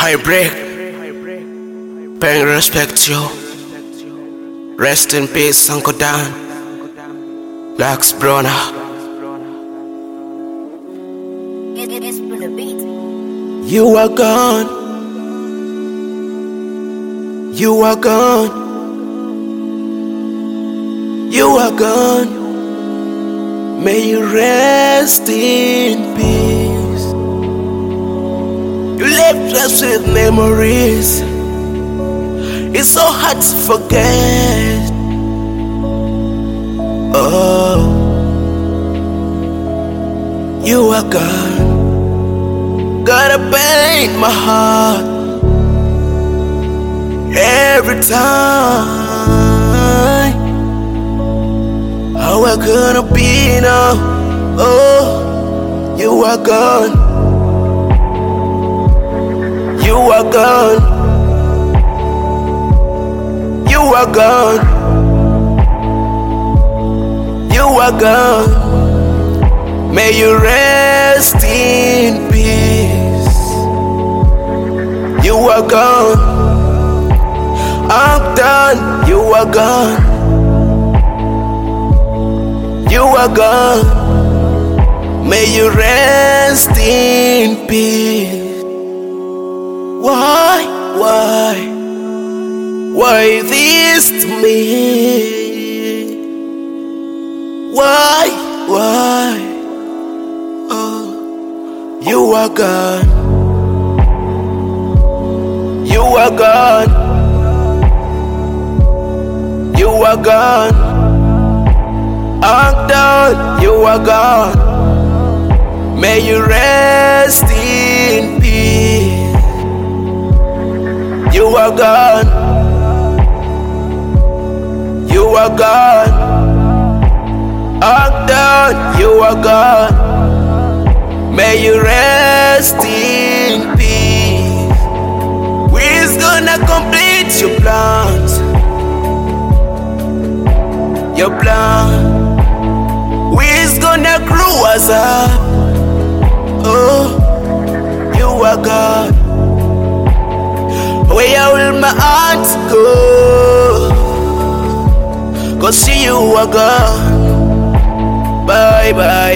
I break, paying respect you. Rest in peace, Uncle Dan, Lax Brona. You are gone. You are gone. You are gone. May you rest in peace. You left us with memories. It's so hard to forget. Oh, you are gone. Gotta pain my heart every time. How I gonna be now? Oh, you are gone. You are gone. You are gone. You are gone. May you rest in peace. You are gone. I'm done. You are gone. You are gone. May you rest in peace. Why this to me? Why? Oh, you are gone. You are gone. You are gone. I'm done. You are gone. May you rest in peace. You are gone. You are gone. I'm done. You are gone. May you rest in peace. We's gonna complete your plans. Your plan. We's gonna grow us up. Oh, you are gone. Where will my heart go? 'Cause you are gone. Bye.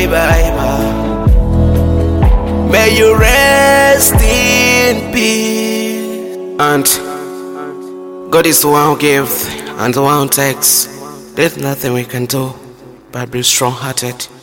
May you rest in peace. And God is the one who gives and the one who takes. There's nothing we can do but be strong-hearted.